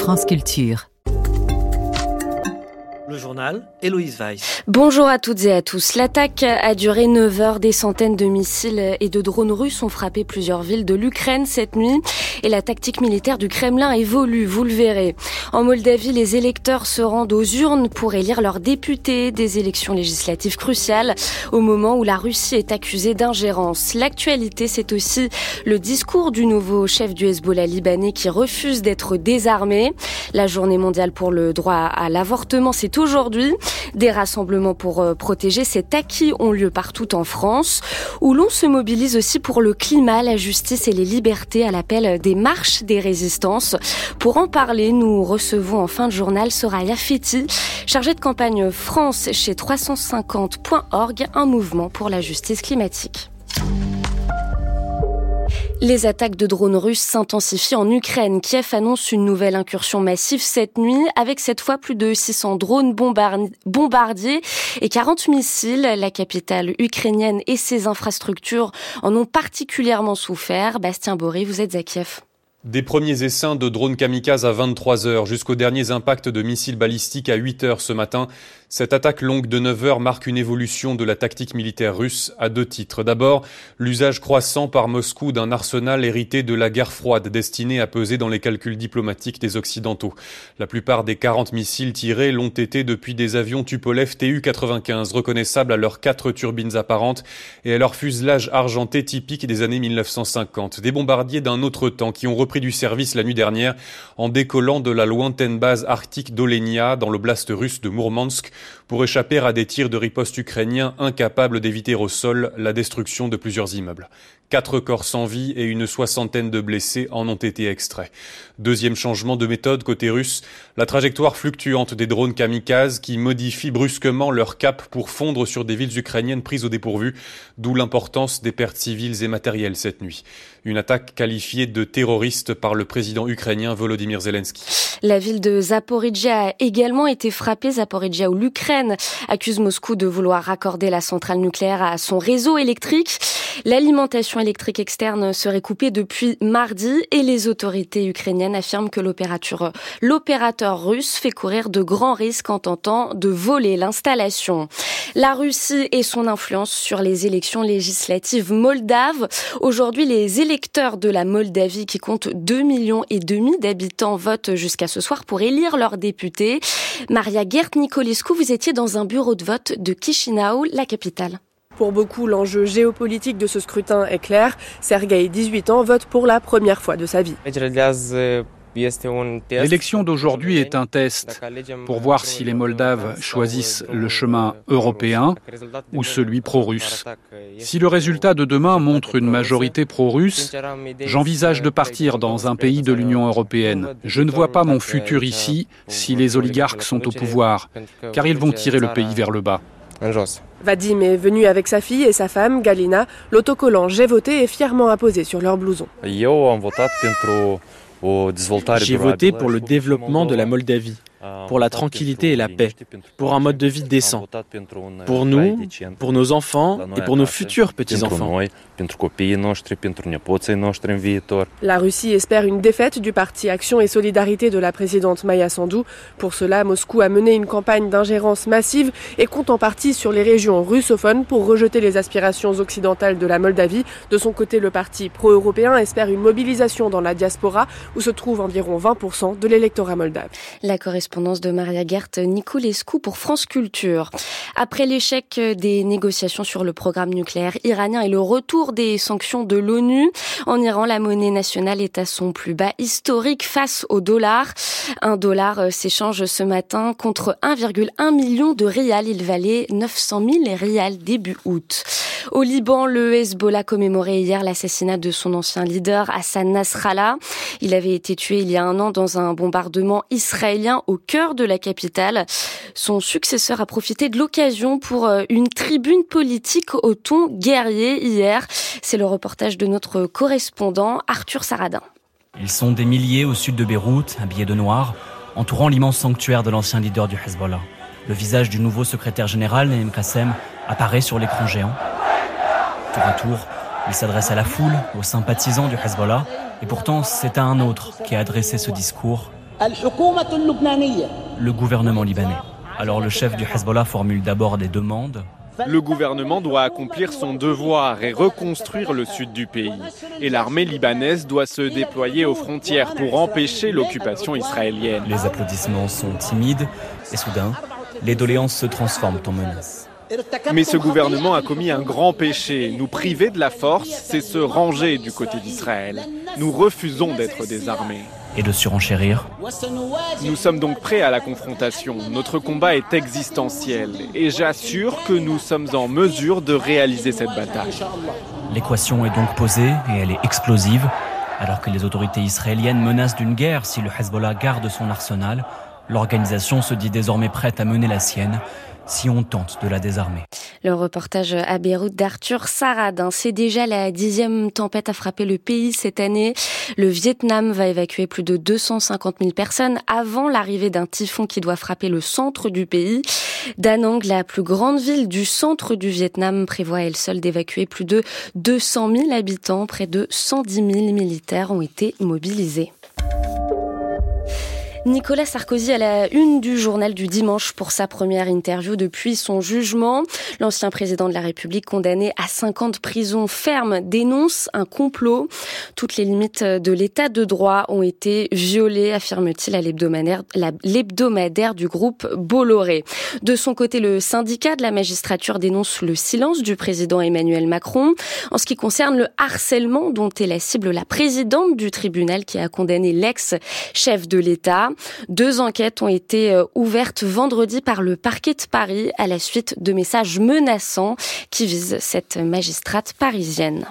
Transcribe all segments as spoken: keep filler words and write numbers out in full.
France Culture. Le journal, Héloïse Weiss. Bonjour à toutes et à tous. L'attaque a duré neuf heures. Des centaines de missiles et de drones russes ont frappé plusieurs villes de l'Ukraine cette nuit. Et la tactique militaire du Kremlin évolue, vous le verrez. En Moldavie, les électeurs se rendent aux urnes pour élire leurs députés. Des élections législatives cruciales au moment où la Russie est accusée d'ingérence. L'actualité, c'est aussi le discours du nouveau chef du Hezbollah libanais qui refuse d'être désarmé. La journée mondiale pour le droit à l'avortement, c'est aujourd'hui. Des rassemblements pour euh, protéger cet acquis ont lieu partout en France, où l'on se mobilise aussi pour le climat, la justice et les libertés à l'appel des marches des résistances. Pour en parler, nous recevons en fin de journal Soraya Fethi, chargée de campagne France chez trois cent cinquante point org, un mouvement pour la justice climatique. Les attaques de drones russes s'intensifient en Ukraine. Kiev annonce une nouvelle incursion massive cette nuit, avec cette fois plus de six cents drones bombardiers et quarante missiles. La capitale ukrainienne et ses infrastructures en ont particulièrement souffert. Bastien Bory, vous êtes à Kiev. Des premiers essaims de drones kamikazes à vingt-trois heures jusqu'aux derniers impacts de missiles balistiques à huit heures ce matin. Cette attaque longue de neuf heures marque une évolution de la tactique militaire russe à deux titres. D'abord, l'usage croissant par Moscou d'un arsenal hérité de la guerre froide destiné à peser dans les calculs diplomatiques des Occidentaux. La plupart des quarante missiles tirés l'ont été depuis des avions Tupolev T U quatre-vingt-quinze, reconnaissables à leurs quatre turbines apparentes et à leur fuselage argenté typique des années mille neuf cent cinquante. Des bombardiers d'un autre temps qui ont repris du service la nuit dernière en décollant de la lointaine base arctique d'Olenia dans l'oblast russe de Mourmansk pour échapper à des tirs de riposte ukrainiens incapables d'éviter au sol la destruction de plusieurs immeubles. Quatre corps sans vie et une soixantaine de blessés en ont été extraits. Deuxième changement de méthode côté russe, la trajectoire fluctuante des drones kamikazes qui modifient brusquement leur cap pour fondre sur des villes ukrainiennes prises au dépourvu, d'où l'importance des pertes civiles et matérielles cette nuit. Une attaque qualifiée de terroriste par le président ukrainien Volodymyr Zelensky. La ville de Zaporijia a également été frappée. Zaporijia, où l'Ukraine accuse Moscou de vouloir raccorder la centrale nucléaire à son réseau électrique. L'alimentation électrique externe serait coupée depuis mardi et les autorités ukrainiennes affirment que l'opérateur, l'opérateur russe fait courir de grands risques en tentant de voler l'installation. La Russie et son influence sur les élections législatives moldaves. Aujourd'hui, les électeurs de la Moldavie, qui comptent deux millions et demi d'habitants, votent jusqu'à ce soir pour élire leurs députés. Maria Gert-Nicolescu, vous étiez dans un bureau de vote de Chișinău, la capitale. Pour beaucoup, l'enjeu géopolitique de ce scrutin est clair. Sergueï, dix-huit ans, vote pour la première fois de sa vie. L'élection d'aujourd'hui est un test pour voir si les Moldaves choisissent le chemin européen ou celui pro-russe. Si le résultat de demain montre une majorité pro-russe, j'envisage de partir dans un pays de l'Union européenne. Je ne vois pas mon futur ici si les oligarques sont au pouvoir, car ils vont tirer le pays vers le bas. Vadim est venu avec sa fille et sa femme, Galina. L'autocollant « J'ai voté » est fièrement apposé sur leur blouson. J'ai voté pour le développement de la Moldavie, pour la tranquillité et la paix, pour un mode de vie décent, pour nous, pour nos enfants et pour nos futurs petits-enfants. La Russie espère une défaite du parti Action et Solidarité de la présidente Maia Sandu. Pour cela, Moscou a mené une campagne d'ingérence massive et compte en partie sur les régions russophones pour rejeter les aspirations occidentales de la Moldavie. De son côté, le parti pro-européen espère une mobilisation dans la diaspora où se trouve environ vingt pour cent de l'électorat moldave. La correspondance de Maria Gert-Nicolescu pour France Culture. Après l'échec des négociations sur le programme nucléaire iranien et le retour des sanctions de l'ONU, en Iran, la monnaie nationale est à son plus bas historique face au dollar. Un dollar s'échange ce matin contre un virgule un million de rials. Il valait neuf cent mille rials début août. Au Liban, le Hezbollah commémorait hier l'assassinat de son ancien leader Hassan Nasrallah. Il avait été tué il y a un an dans un bombardement israélien au cœur de la capitale. Son successeur a profité de l'occasion pour une tribune politique au ton guerrier hier. C'est le reportage de notre correspondant Arthur Saradin. Ils sont des milliers au sud de Beyrouth, habillés de noir, entourant l'immense sanctuaire de l'ancien leader du Hezbollah. Le visage du nouveau secrétaire général, Naim Qassem, apparaît sur l'écran géant. Tour à tour, il s'adresse à la foule, aux sympathisants du Hezbollah, et pourtant c'est à un autre qui a adressé ce discours, Le gouvernement libanais. Alors le chef du Hezbollah formule d'abord des demandes. Le gouvernement doit accomplir son devoir et reconstruire le sud du pays. Et l'armée libanaise doit se déployer aux frontières pour empêcher l'occupation israélienne. Les applaudissements sont timides et soudain, les doléances se transforment en menaces. Mais ce gouvernement a commis un grand péché. Nous priver de la force, c'est se ranger du côté d'Israël. Nous refusons d'être désarmés. Et de surenchérir. Nous sommes donc prêts à la confrontation. Notre combat est existentiel et j'assure que nous sommes en mesure de réaliser cette bataille. L'équation est donc posée et elle est explosive. Alors que les autorités israéliennes menacent d'une guerre si le Hezbollah garde son arsenal, l'organisation se dit désormais prête à mener la sienne si on tente de la désarmer. Le reportage à Beyrouth d'Arthur Saradin. C'est déjà la dixième tempête à frapper le pays cette année. Le Vietnam va évacuer plus de deux cent cinquante mille personnes avant l'arrivée d'un typhon qui doit frapper le centre du pays. Da Nang, la plus grande ville du centre du Vietnam, prévoit elle seule d'évacuer plus de deux cent mille habitants. Près de cent dix mille militaires ont été mobilisés. Nicolas Sarkozy à la une du journal du dimanche pour sa première interview depuis son jugement. L'ancien président de la République, condamné à cinq ans de prison ferme, dénonce un complot. Toutes les limites de l'état de droit ont été violées, affirme-t-il à l'hebdomadaire, la, l'hebdomadaire du groupe Bolloré. De son côté, le syndicat de la magistrature dénonce le silence du président Emmanuel Macron en ce qui concerne le harcèlement dont est la cible la présidente du tribunal qui a condamné l'ex-chef de l'État. Deux enquêtes ont été ouvertes vendredi par le parquet de Paris à la suite de messages menaçants qui visent cette magistrate parisienne.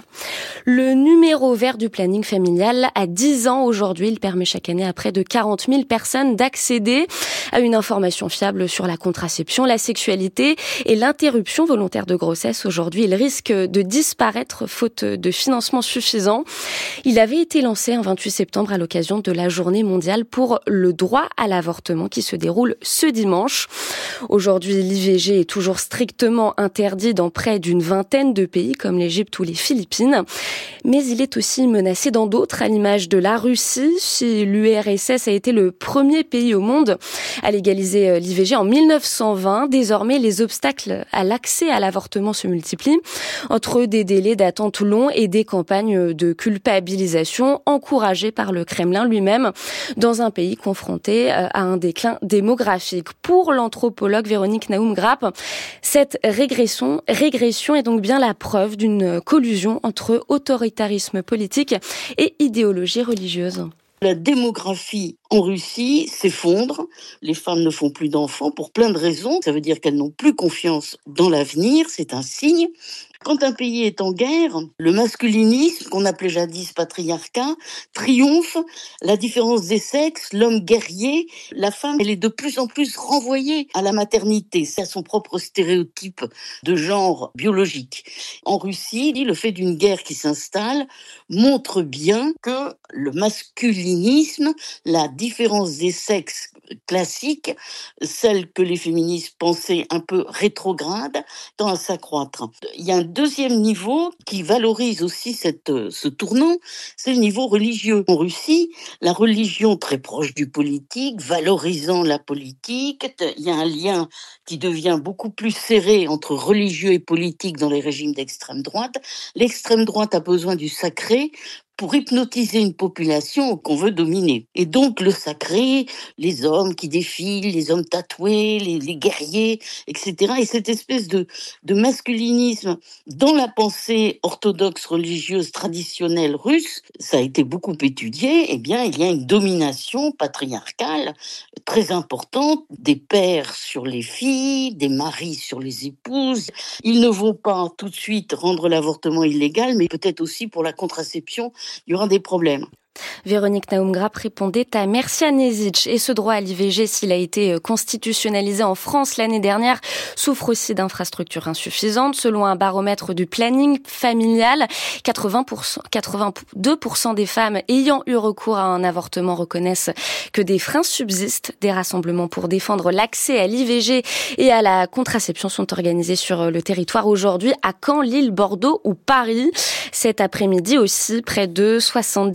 Le numéro vert du planning familial a dix ans aujourd'hui. Il permet chaque année à près de quarante mille personnes d'accéder à une information fiable sur la contraception, la sexualité et l'interruption volontaire de grossesse. Aujourd'hui, il risque de disparaître faute de financement suffisant. Il avait été lancé un vingt-huit septembre à l'occasion de la journée mondiale pour le droit à l'avortement qui se déroule ce dimanche. Aujourd'hui, l'I V G est toujours strictement interdit dans près d'une vingtaine de pays comme l'Égypte ou les Philippines. Mais il est aussi menacé dans d'autres, à l'image de la Russie. Si l'U R S S a été le premier pays au monde à légaliser l'I V G en mille neuf cent vingt, désormais les obstacles à l'accès à l'avortement se multiplient entre des délais d'attente longs et des campagnes de culpabilisation encouragées par le Kremlin lui-même dans un pays confronté à un déclin démographique. Pour l'anthropologue Véronique Naoum-Grapp, cette régression, régression est donc bien la preuve d'une collusion entre autoritarisme politique et idéologie religieuse. La démographie en Russie s'effondre, les femmes ne font plus d'enfants pour plein de raisons, ça veut dire qu'elles n'ont plus confiance dans l'avenir, c'est un signe. Quand un pays est en guerre, le masculinisme, qu'on appelait jadis patriarcat, triomphe, la différence des sexes, l'homme guerrier, la femme, elle est de plus en plus renvoyée à la maternité, c'est à son propre stéréotype de genre biologique. En Russie, le fait d'une guerre qui s'installe montre bien que le masculinisme, la différence des sexes classique, celle que les féministes pensaient un peu rétrograde, tend à s'accroître. Il y a un deuxième niveau qui valorise aussi cette, ce tournant, c'est le niveau religieux. En Russie, la religion très proche du politique, valorisant la politique, il y a un lien qui devient beaucoup plus serré entre religieux et politique dans les régimes d'extrême droite. L'extrême droite a besoin du sacré pour hypnotiser une population qu'on veut dominer. Et donc le sacré, les hommes qui défilent, les hommes tatoués, les, les guerriers, et cetera. Et cette espèce de, de masculinisme dans la pensée orthodoxe religieuse traditionnelle russe, ça a été beaucoup étudié, eh bien il y a une domination patriarcale très importante des pères sur les filles, des maris sur les épouses. Ils ne vont pas tout de suite rendre l'avortement illégal, mais peut-être aussi pour la contraception, il y aura des problèmes. Véronique Naoum-Grapp répondait à Mercia Nezic. Et ce droit à l'I V G, s'il a été constitutionnalisé en France l'année dernière, souffre aussi d'infrastructures insuffisantes. Selon un baromètre du planning familial, quatre-vingts pour cent, quatre-vingt-deux pour cent des femmes ayant eu recours à un avortement reconnaissent que des freins subsistent. Des rassemblements pour défendre l'accès à l'I V G et à la contraception sont organisés sur le territoire aujourd'hui à Caen, Lille, Bordeaux ou Paris. Cet après-midi aussi, près de soixante-dix manifestations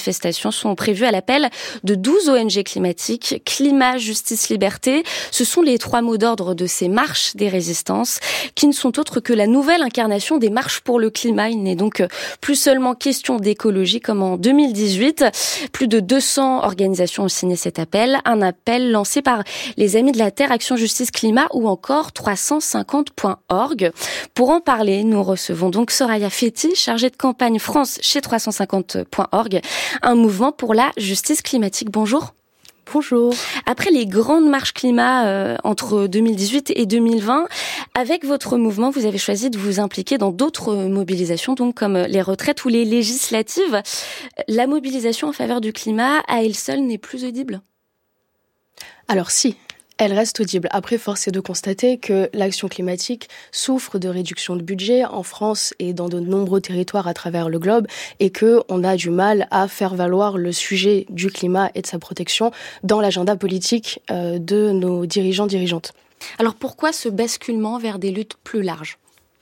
manifestations sont prévues à l'appel de douze O N G climatiques. Climat, justice, liberté, ce sont les trois mots d'ordre de ces marches des résistances qui ne sont autres que la nouvelle incarnation des marches pour le climat. Il n'est donc plus seulement question d'écologie comme en deux mille dix-huit. Plus de deux cents organisations ont signé cet appel, un appel lancé par les Amis de la Terre, Action Justice Climat ou encore trois cent cinquante point org. Pour en parler, nous recevons donc Soraya Fethi, chargée de campagne France chez trois cent cinquante point org, un mouvement pour la justice climatique. Bonjour. Bonjour. Après les grandes marches climat euh, entre deux mille dix-huit et deux mille vingt, avec votre mouvement, vous avez choisi de vous impliquer dans d'autres mobilisations, donc comme les retraites ou les législatives. La mobilisation en faveur du climat, à elle seule, n'est plus audible ? Alors si, elle reste audible. Après, force est de constater que l'action climatique souffre de réduction de budget en France et dans de nombreux territoires à travers le globe et qu'on a du mal à faire valoir le sujet du climat et de sa protection dans l'agenda politique euh, de nos dirigeants, dirigeantes. Alors pourquoi ce basculement vers des luttes plus larges ?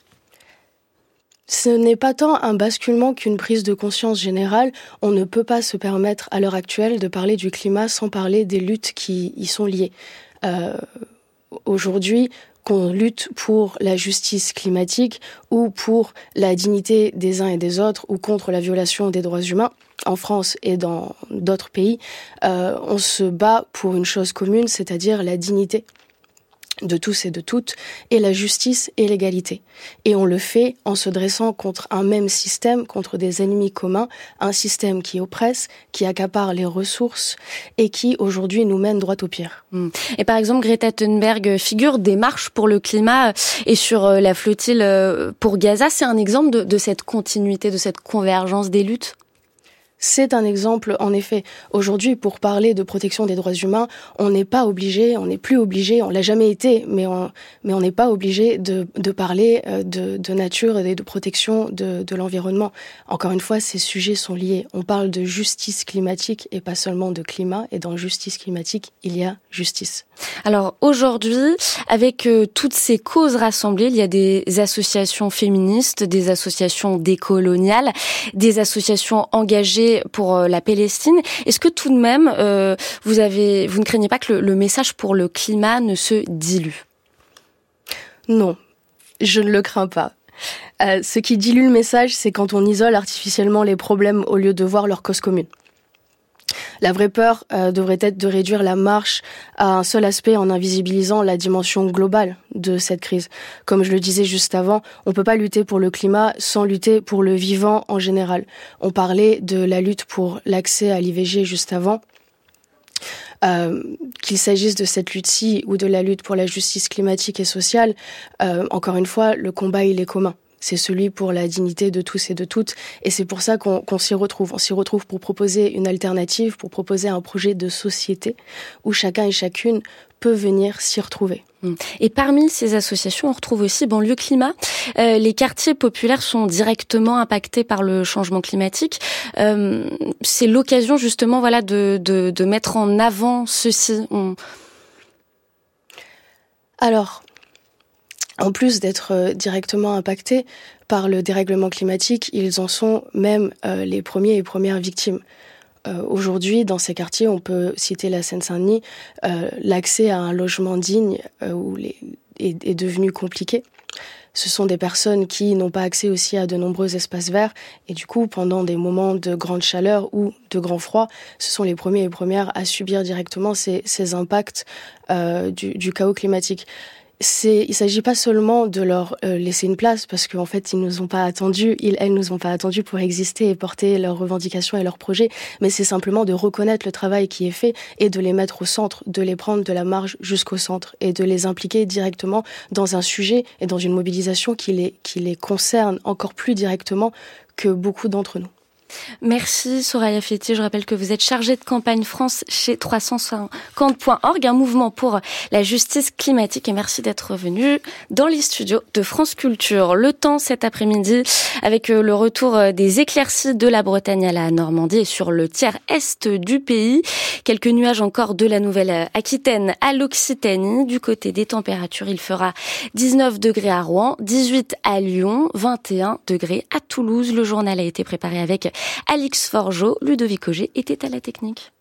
Ce n'est pas tant un basculement qu'une prise de conscience générale. On ne peut pas se permettre à l'heure actuelle de parler du climat sans parler des luttes qui y sont liées. Euh, aujourd'hui, qu'on lutte pour la justice climatique ou pour la dignité des uns et des autres ou contre la violation des droits humains, en France et dans d'autres pays, euh, on se bat pour une chose commune, c'est-à-dire la dignité de tous et de toutes, et la justice et l'égalité. Et on le fait en se dressant contre un même système, contre des ennemis communs, un système qui oppresse, qui accapare les ressources et qui, aujourd'hui, nous mène droit au pire. Et par exemple, Greta Thunberg figure des marches pour le climat et sur la flottille pour Gaza. C'est un exemple de, de cette continuité, de cette convergence des luttes ? C'est un exemple, en effet. Aujourd'hui, pour parler de protection des droits humains, on n'est pas obligé, on n'est plus obligé, on l'a jamais été, mais on mais on n'est pas obligé de, de parler de, de nature et de protection de, de l'environnement. Encore une fois, ces sujets sont liés. On parle de justice climatique et pas seulement de climat. Et dans justice climatique, il y a justice. Alors aujourd'hui, avec euh, toutes ces causes rassemblées, il y a des associations féministes, des associations décoloniales, des associations engagées pour euh, la Palestine. Est-ce que tout de même, euh, vous avez, vous ne craignez pas que le, le message pour le climat ne se dilue ? Non, je ne le crains pas. Euh, ce qui dilue le message, c'est quand on isole artificiellement les problèmes au lieu de voir leur cause commune. La vraie peur euh, devrait être de réduire la marche à un seul aspect en invisibilisant la dimension globale de cette crise. Comme je le disais juste avant, on ne peut pas lutter pour le climat sans lutter pour le vivant en général. On parlait de la lutte pour l'accès à l'I V G juste avant. Euh, qu'il s'agisse de cette lutte-ci ou de la lutte pour la justice climatique et sociale, euh, encore une fois, le combat, il est commun. C'est celui pour la dignité de tous et de toutes. Et c'est pour ça qu'on, qu'on s'y retrouve. On s'y retrouve pour proposer une alternative, pour proposer un projet de société où chacun et chacune peut venir s'y retrouver. Et parmi ces associations, on retrouve aussi Banlieue Climat. Euh, les quartiers populaires sont directement impactés par le changement climatique. Euh, c'est l'occasion justement, voilà, de, de, de mettre en avant ceci. On... Alors, en plus d'être directement impactés par le dérèglement climatique, ils en sont même euh, les premiers et premières victimes. Euh, aujourd'hui, dans ces quartiers, on peut citer la Seine-Saint-Denis, euh, l'accès à un logement digne euh, où les, est, est devenu compliqué. Ce sont des personnes qui n'ont pas accès aussi à de nombreux espaces verts et du coup, pendant des moments de grande chaleur ou de grand froid, ce sont les premiers et premières à subir directement ces, ces impacts euh, du, du chaos climatique. C'est, il s'agit pas seulement de leur euh, laisser une place parce qu'en fait ils nous ont pas attendus, ils, elles nous ont pas attendus pour exister et porter leurs revendications et leurs projets, mais c'est simplement de reconnaître le travail qui est fait et de les mettre au centre, de les prendre de la marge jusqu'au centre et de les impliquer directement dans un sujet et dans une mobilisation qui les, qui les concerne encore plus directement que beaucoup d'entre nous. Merci Soraya Fethi. Je rappelle que vous êtes chargée de campagne France chez trois cent cinquante point org, un mouvement pour la justice climatique. Et merci d'être venue dans les studios de France Culture. Le temps cet après-midi avec le retour des éclaircies de la Bretagne à la Normandie et sur le tiers est du pays Quelques nuages encore de la Nouvelle-Aquitaine à l'Occitanie. Du côté des températures, il fera dix-neuf degrés à Rouen, dix-huit à Lyon, vingt et un degrés à Toulouse. Le journal a été préparé avec Alix Forgeot. Ludovic Auger était à la technique.